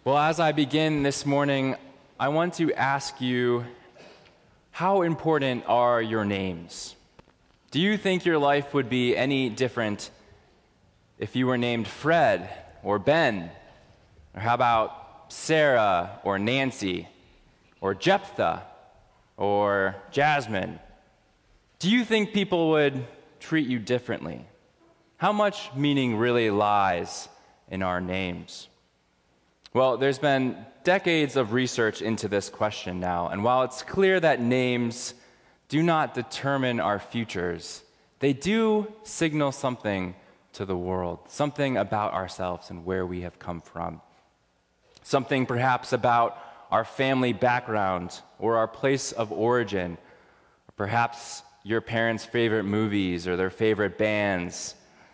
Well, as I begin this morning, I want to ask you, how important are your names? Do you think your life would be any different if you were named Fred or Ben? Or how about Sarah or Nancy or Jephthah or Jasmine? Do you think people would treat you differently? How much meaning really lies in our names? Well, there's been decades of research into this question now, and while it's clear that names do not determine our futures, they do signal something to the world, something about ourselves and where we have come from. Something perhaps about our family background or our place of origin, or perhaps your parents' favorite movies or their favorite bands.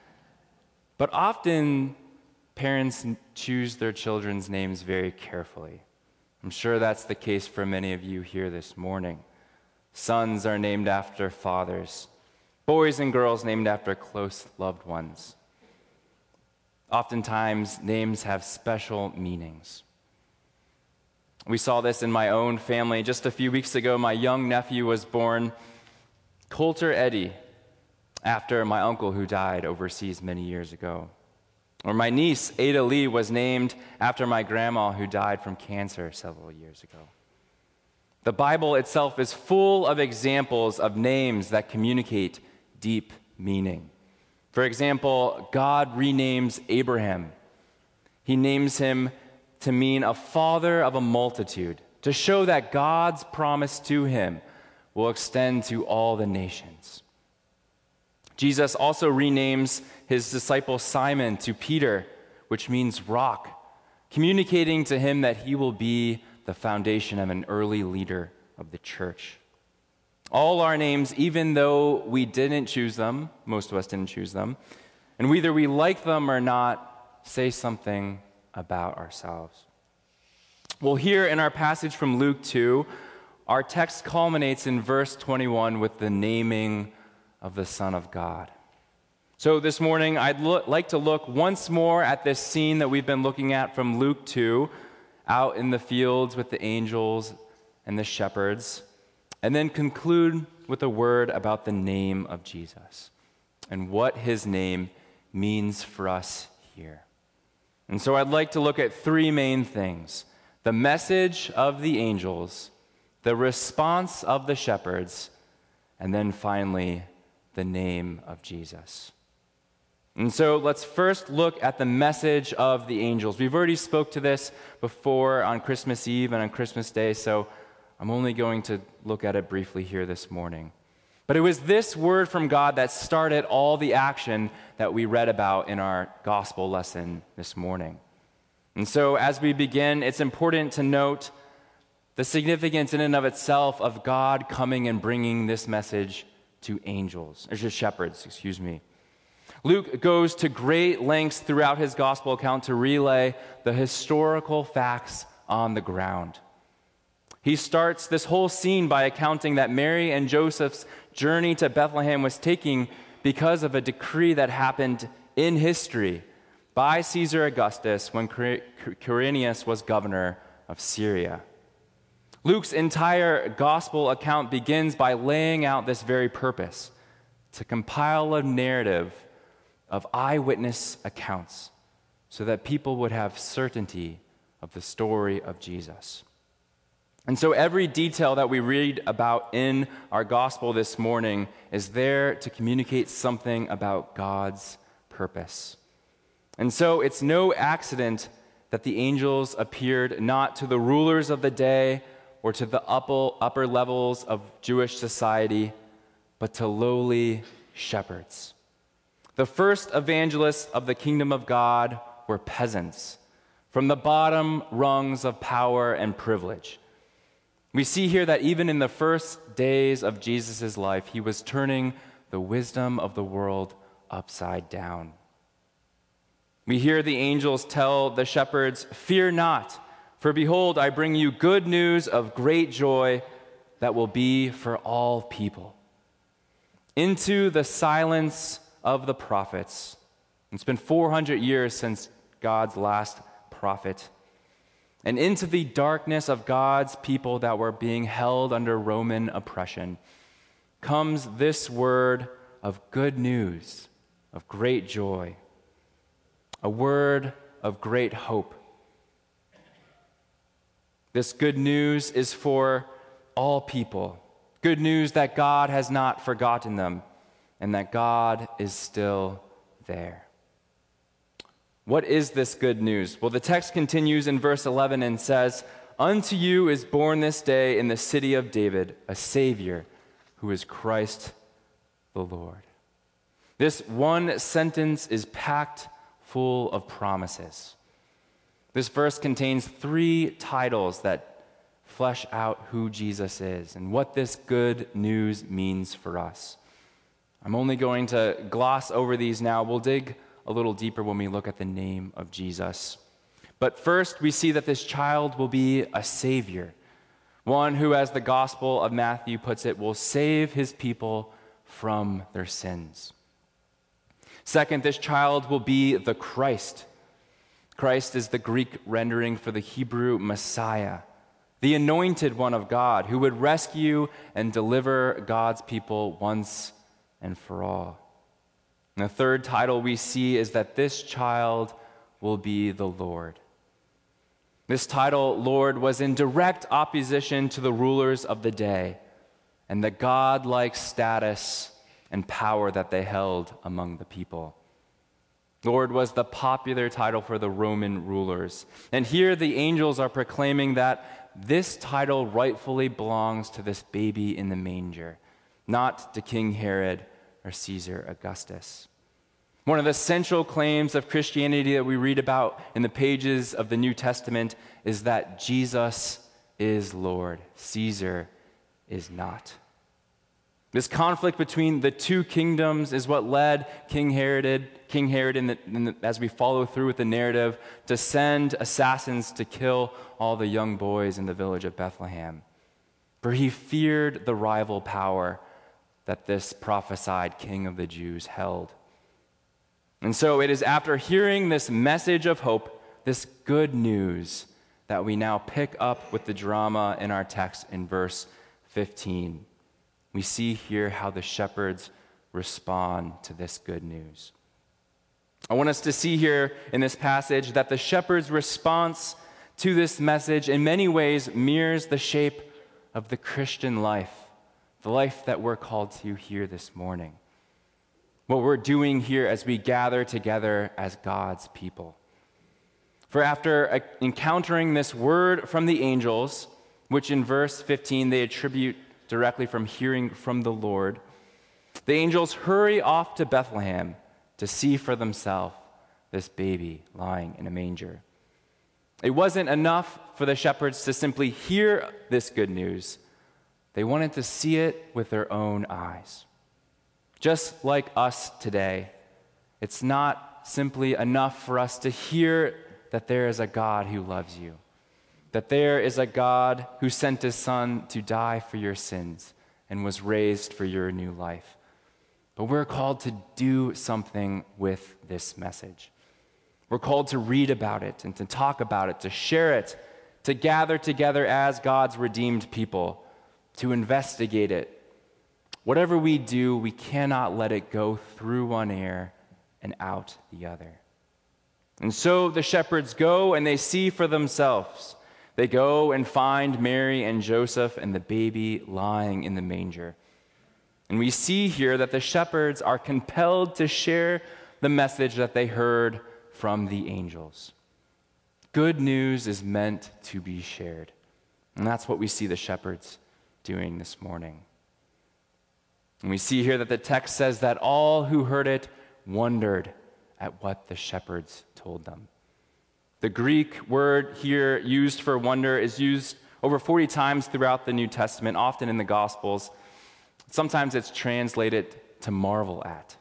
But often, parents choose their children's names very carefully. I'm sure that's the case for many of you here this morning. Sons are named after fathers, boys and girls named after close loved ones. Oftentimes, names have special meanings. We saw this in my own family. Just a few weeks ago, my young nephew was born Coulter Eddie, after my uncle who died overseas many years ago. Or my niece, Ada Lee, was named after my grandma who died from cancer several years ago. The Bible itself is full of examples of names that communicate deep meaning. For example, God renames Abraham. He names him to mean a father of a multitude, to show that God's promise to him will extend to all the nations. Jesus also renames his disciple Simon to Peter, which means rock, communicating to him that he will be the foundation of an early leader of the church. All our names, even though we didn't choose them, most of us didn't choose them, and whether we like them or not, say something about ourselves. Well, here in our passage from Luke 2, our text culminates in verse 21 with the naming of the Son of God. So this morning, I'd like to look once more at this scene that we've been looking at from Luke 2, out in the fields with the angels and the shepherds, and then conclude with a word about the name of Jesus and what his name means for us here. And so I'd like to look at three main things: the message of the angels, the response of the shepherds, and then finally, the name of Jesus. And so let's first look at the message of the angels. We've already spoke to this before on Christmas Eve and on Christmas Day, so I'm only going to look at it briefly here this morning. But it was this word from God that started all the action that we read about in our gospel lesson this morning. And so as we begin, it's important to note the significance in and of itself of God coming and bringing this message to shepherds. Luke goes to great lengths throughout his gospel account to relay the historical facts on the ground. He starts this whole scene by accounting that Mary and Joseph's journey to Bethlehem was taking because of a decree that happened in history by Caesar Augustus when Quirinius was governor of Syria. Luke's entire gospel account begins by laying out this very purpose: to compile a narrative of eyewitness accounts so that people would have certainty of the story of Jesus. And so every detail that we read about in our gospel this morning is there to communicate something about God's purpose. And so it's no accident that the angels appeared not to the rulers of the day or to the upper levels of Jewish society, but to lowly shepherds. The first evangelists of the kingdom of God were peasants from the bottom rungs of power and privilege. We see here that even in the first days of Jesus' life, he was turning the wisdom of the world upside down. We hear the angels tell the shepherds, "Fear not, for behold, I bring you good news of great joy that will be for all people." Into the silence of the prophets. It's been 400 years since God's last prophet. and into the darkness of God's people that were being held under Roman oppression comes this word of good news, of great joy, a word of great hope. This good news is for all people. Good news that God has not forgotten them and that God is still there. What is this good news? Well, the text continues in verse 11 and says, "Unto you is born this day in the city of David a Savior, who is Christ the Lord." This one sentence is packed full of promises. This verse contains 3 titles that flesh out who Jesus is and what this good news means for us. I'm only going to gloss over these now. We'll dig a little deeper when we look at the name of Jesus. But first, we see that this child will be a Savior, one who, as the Gospel of Matthew puts it, will save his people from their sins. Second, this child will be the Christ. Christ is the Greek rendering for the Hebrew Messiah, the anointed one of God, who would rescue and deliver God's people once and for all. And the third title we see is that this child will be the Lord. This title, Lord, was in direct opposition to the rulers of the day and the God-like status and power that they held among the people. Lord was the popular title for the Roman rulers. And here the angels are proclaiming that this title rightfully belongs to this baby in the manger, not to King Herod or Caesar Augustus. One of the central claims of Christianity that we read about in the pages of the New Testament is that Jesus is Lord, Caesar is not. This conflict between the two kingdoms is what led King Herod, as we follow through with the narrative, to send assassins to kill all the young boys in the village of Bethlehem. For he feared the rival power that this prophesied king of the Jews held. And so it is after hearing this message of hope, this good news, that we now pick up with the drama in our text in verse 15. We see here how the shepherds respond to this good news. I want us to see here in this passage that the shepherds' response to this message in many ways mirrors the shape of the Christian life, the life that we're called to here this morning. What we're doing here as we gather together as God's people. For after encountering this word from the angels, which in verse 15 they attribute directly from hearing from the Lord, the angels hurry off to Bethlehem to see for themselves this baby lying in a manger. It wasn't enough for the shepherds to simply hear this good news. They wanted to see it with their own eyes. Just like us today, it's not simply enough for us to hear that there is a God who loves you, that there is a God who sent his Son to die for your sins and was raised for your new life. But we're called to do something with this message. We're called to read about it and to talk about it, to share it, to gather together as God's redeemed people, to investigate it. Whatever we do, we cannot let it go through one ear and out the other. And so the shepherds go and they see for themselves. They go and find Mary and Joseph and the baby lying in the manger. And we see here that the shepherds are compelled to share the message that they heard from the angels. Good news is meant to be shared. And that's what we see the shepherds doing this morning. And we see here that the text says that all who heard it wondered at what the shepherds told them. The Greek word here used for wonder is used over 40 times throughout the New Testament, often in the Gospels. Sometimes it's translated to marvel at.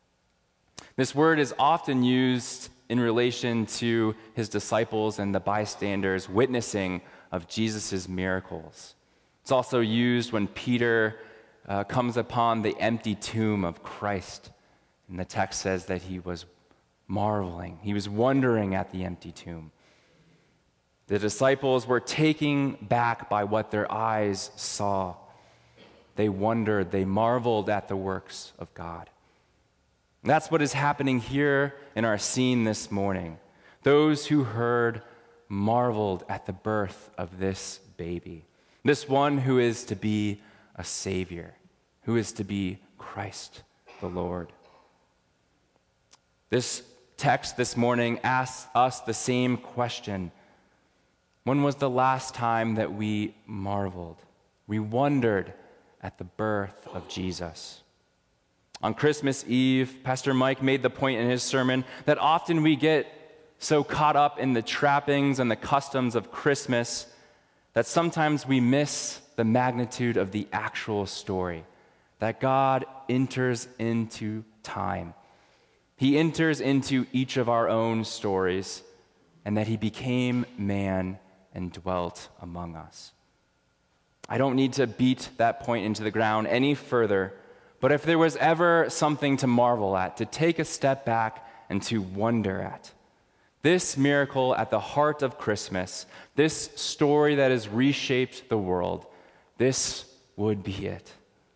This word is often used in relation to his disciples and the bystanders witnessing of Jesus' miracles. It's also used when Peter comes upon the empty tomb of Christ. And the text says that he was marveling. He was wondering at the empty tomb. The disciples were taken back by what their eyes saw. They wondered, they marveled at the works of God. And that's what is happening here in our scene this morning. Those who heard marveled at the birth of this baby, this one who is to be a Savior, who is to be Christ the Lord. This text this morning asks us the same question. When was the last time that we marveled? We wondered at the birth of Jesus. On Christmas Eve, Pastor Mike made the point in his sermon that often we get so caught up in the trappings and the customs of Christmas that sometimes we miss the magnitude of the actual story, that God enters into time. He enters into each of our own stories, and that he became man and dwelt among us. I don't need to beat that point into the ground any further, but if there was ever something to marvel at, to take a step back and to wonder at, this miracle at the heart of Christmas, this story that has reshaped the world, this would be it.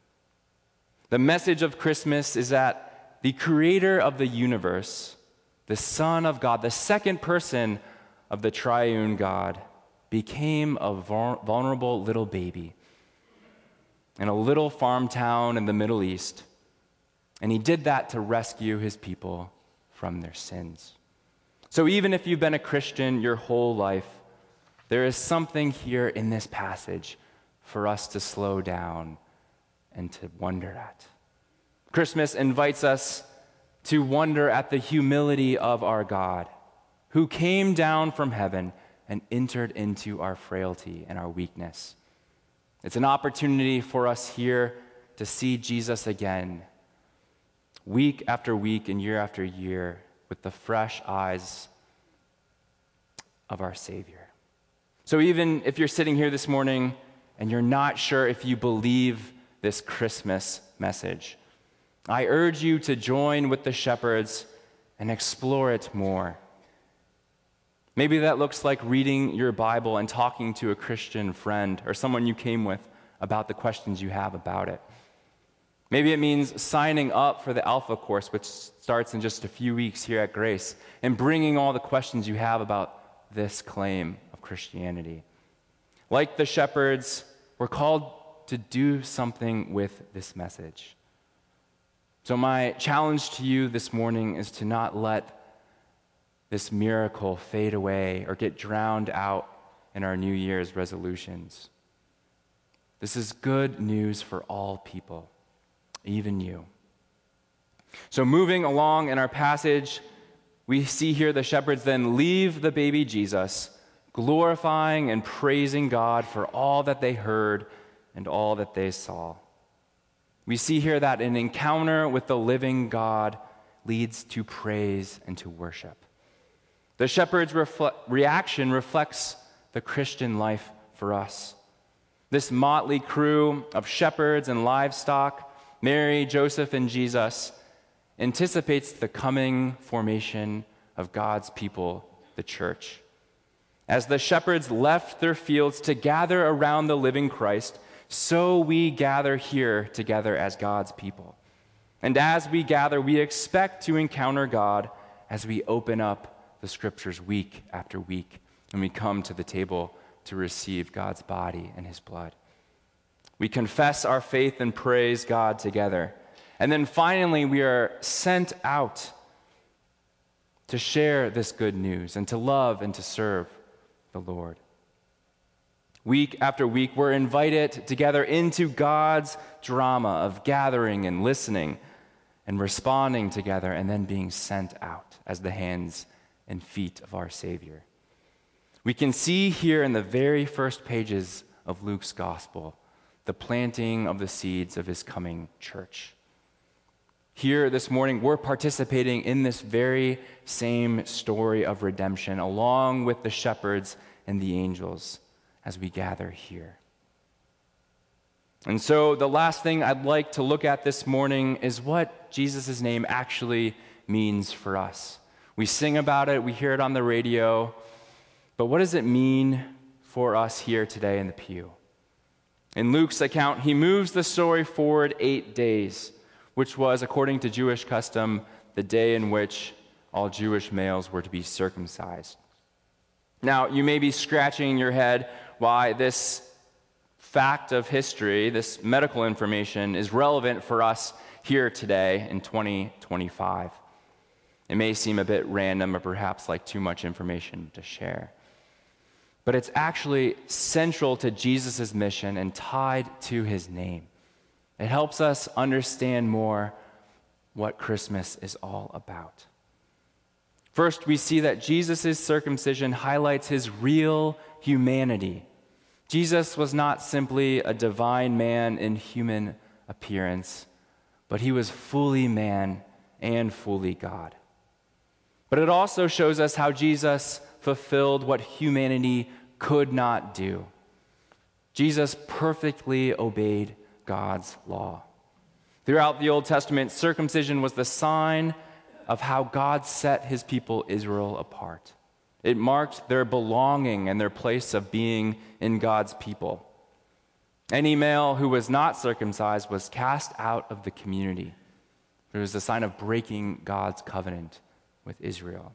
The message of Christmas is that the creator of the universe, the Son of God, the second person of the triune God, became a vulnerable little baby in a little farm town in the Middle East, and he did that to rescue his people from their sins. So even if you've been a Christian your whole life, there is something here in this passage for us to slow down and to wonder at. Christmas invites us to wonder at the humility of our God, who came down from heaven and entered into our frailty and our weakness. It's an opportunity for us here to see Jesus again, week after week and year after year, with the fresh eyes of our Savior. So even if you're sitting here this morning and you're not sure if you believe this Christmas message, I urge you to join with the shepherds and explore it more. Maybe that looks like reading your Bible and talking to a Christian friend or someone you came with about the questions you have about it. Maybe it means signing up for the Alpha course, which starts in just a few weeks here at Grace, and bringing all the questions you have about this claim of Christianity. Like the shepherds, we're called to do something with this message. So my challenge to you this morning is to not let this miracle fade away or get drowned out in our New Year's resolutions. This is good news for all people, even you. So moving along in our passage, we see here the shepherds then leave the baby Jesus, glorifying and praising God for all that they heard and all that they saw. We see here that an encounter with the living God leads to praise and to worship. The shepherd's reaction reflects the Christian life for us. This motley crew of shepherds and livestock, Mary, Joseph, and Jesus, anticipates the coming formation of God's people, the church. As the shepherds left their fields to gather around the living Christ, so we gather here together as God's people. And as we gather, we expect to encounter God as we open up the scriptures week after week, and we come to the table to receive God's body and his blood. We confess our faith and praise God together. And then finally, we are sent out to share this good news and to love and to serve the Lord. Week after week, we're invited together into God's drama of gathering and listening and responding together and then being sent out as the hands and feet of our Savior. We can see here in the very first pages of Luke's gospel the planting of the seeds of his coming church. Here this morning, we're participating in this very same story of redemption along with the shepherds and the angels as we gather here. And so the last thing I'd like to look at this morning is what Jesus' name actually means for us. We sing about it, we hear it on the radio, But what does it mean for us here today in the pew? In Luke's account, he moves the story forward 8 days, which was, according to Jewish custom, the day in which all Jewish males were to be circumcised. Now, you may be scratching your head why this fact of history, this medical information, is relevant for us here today in 2025. It may seem a bit random or perhaps like too much information to share. But it's actually central to Jesus' mission and tied to his name. It helps us understand more what Christmas is all about. First, we see that Jesus' circumcision highlights his real humanity. Jesus was not simply a divine man in human appearance, but he was fully man and fully God. But it also shows us how Jesus fulfilled what humanity could not do. Jesus perfectly obeyed God's law. Throughout the Old Testament, circumcision was the sign of how God set his people Israel apart. It marked their belonging and their place of being in God's people. Any male who was not circumcised was cast out of the community. It was a sign of breaking God's covenant with Israel.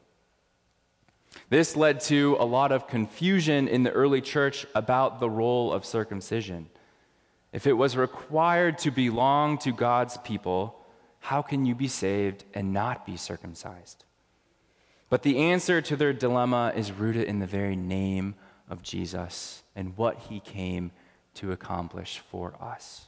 This led to a lot of confusion in the early church about the role of circumcision. If it was required to belong to God's people, how can you be saved and not be circumcised? But the answer to their dilemma is rooted in the very name of Jesus and what he came to accomplish for us.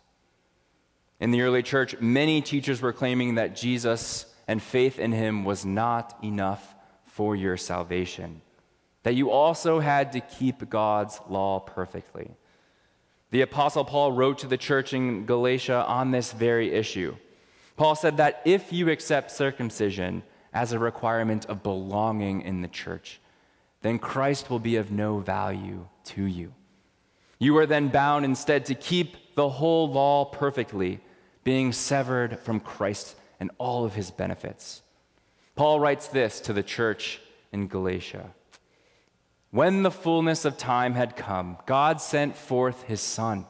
In the early church, many teachers were claiming that Jesus and faith in him was not enough for your salvation, that you also had to keep God's law perfectly. The Apostle Paul wrote to the church in Galatia on this very issue. Paul said that if you accept circumcision as a requirement of belonging in the church, then Christ will be of no value to you. You are then bound instead to keep the whole law perfectly, being severed from Christ and all of his benefits. Paul writes this to the church in Galatia. When the fullness of time had come, God sent forth his Son,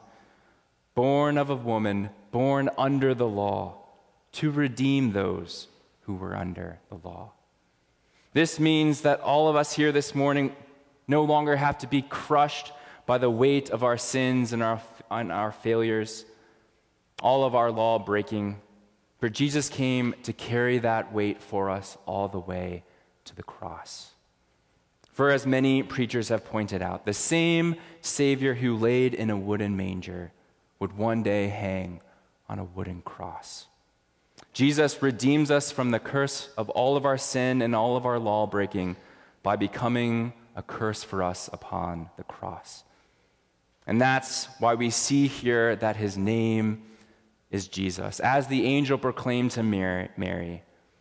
born of a woman, born under the law, to redeem those who were under the law. This means that all of us here this morning no longer have to be crushed by the weight of our sins and our failures, all of our law breaking. For Jesus came to carry that weight for us all the way to the cross. For as many preachers have pointed out, the same Savior who laid in a wooden manger would one day hang on a wooden cross. Jesus redeems us from the curse of all of our sin and all of our law breaking by becoming a curse for us upon the cross. And that's why we see here that his name is Jesus. As the angel proclaimed to Mary,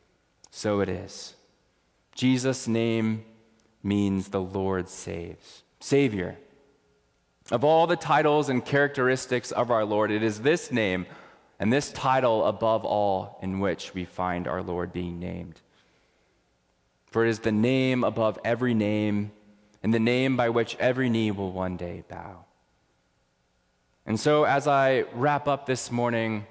so it is. Jesus' name means the Lord saves, Savior. Of all the titles and characteristics of our Lord, it is this name and this title above all in which we find our Lord being named. For it is the name above every name and the name by which every knee will one day bow. And so as I wrap up this morning,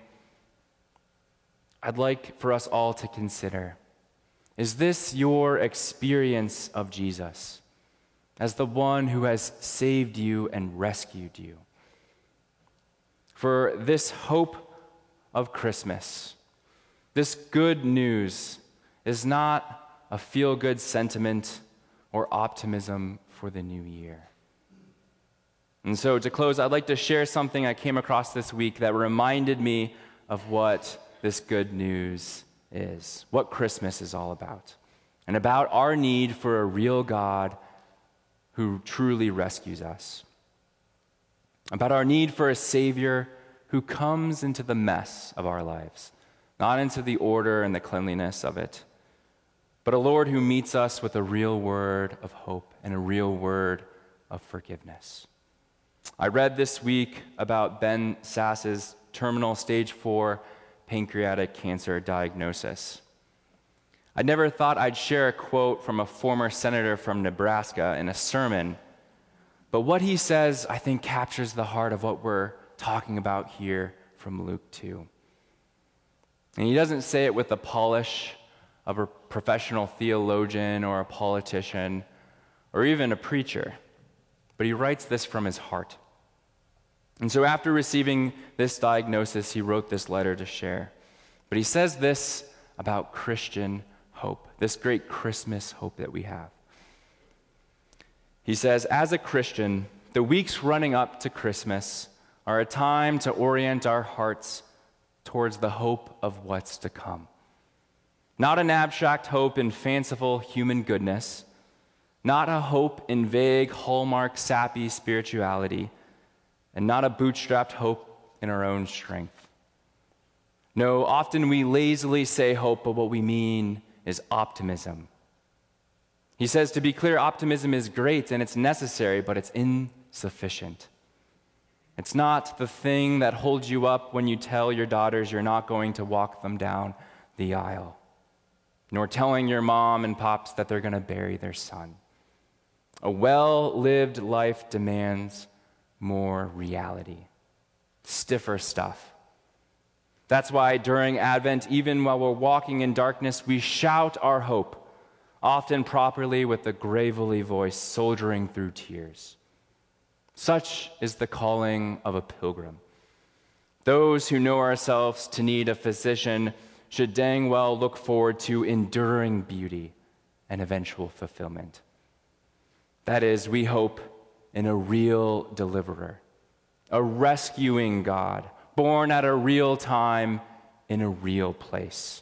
I'd like for us all to consider, is this your experience of Jesus as the one who has saved you and rescued you? For this hope of Christmas, this good news is not a feel-good sentiment or optimism for the new year. And so to close, I'd like to share something I came across this week that reminded me of what this good news is, what Christmas is all about, and about our need for a real God who truly rescues us, about our need for a Savior who comes into the mess of our lives, not into the order and the cleanliness of it, but a Lord who meets us with a real word of hope and a real word of forgiveness. I read this week about Ben Sass's terminal stage 4 pancreatic cancer diagnosis. I never thought I'd share a quote from a former senator from Nebraska in a sermon, but what he says, I think, captures the heart of what we're talking about here from Luke 2. And he doesn't say it with the polish of a professional theologian or a politician or even a preacher, but he writes this from his heart. And so after receiving this diagnosis, he wrote this letter to share. But he says this about Christian hope, this great Christmas hope that we have. He says, as a Christian, the weeks running up to Christmas are a time to orient our hearts towards the hope of what's to come. Not an abstract hope in fanciful human goodness, not a hope in vague, hallmark, sappy spirituality, and not a bootstrapped hope in our own strength. No, often we lazily say hope, but what we mean is optimism. He says, to be clear, optimism is great and it's necessary, but it's insufficient. It's not the thing that holds you up when you tell your daughters you're not going to walk them down the aisle, nor telling your mom and pops that they're going to bury their son. A well-lived life demands more reality, stiffer stuff. That's why during Advent, even while we're walking in darkness, we shout our hope, often properly with a gravelly voice soldiering through tears. Such is the calling of a pilgrim. Those who know ourselves to need a physician should dang well look forward to enduring beauty and eventual fulfillment. That is, we hope in a real deliverer, a rescuing God, born at a real time in a real place.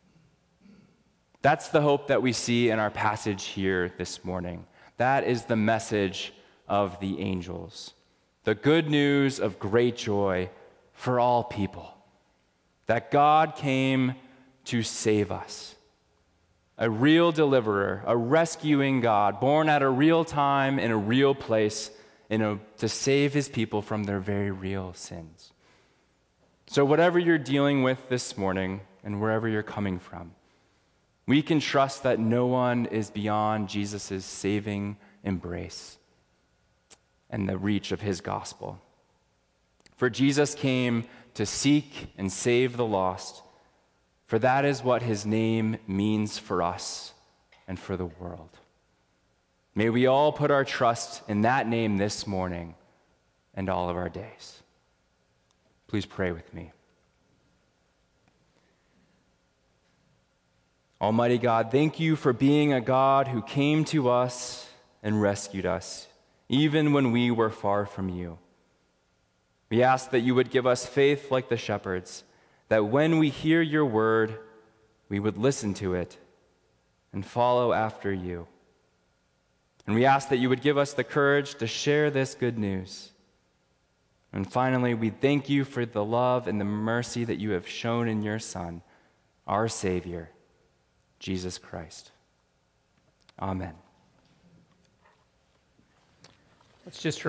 That's the hope that we see in our passage here this morning. That is the message of the angels, the good news of great joy for all people, that God came to save us. A real deliverer, a rescuing God, born at a real time in a real place to save his people from their very real sins. So whatever you're dealing with this morning and wherever you're coming from, we can trust that no one is beyond Jesus' saving embrace and the reach of his gospel. For Jesus came to seek and save the lost, for that is what his name means for us and for the world. May we all put our trust in that name this morning and all of our days. Please pray with me. Almighty God, thank you for being a God who came to us and rescued us, even when we were far from you. We ask that you would give us faith like the shepherds, that when we hear your word, we would listen to it and follow after you. And we ask that you would give us the courage to share this good news. And finally, we thank you for the love and the mercy that you have shown in your Son, our Savior, Jesus Christ. Amen. Let's just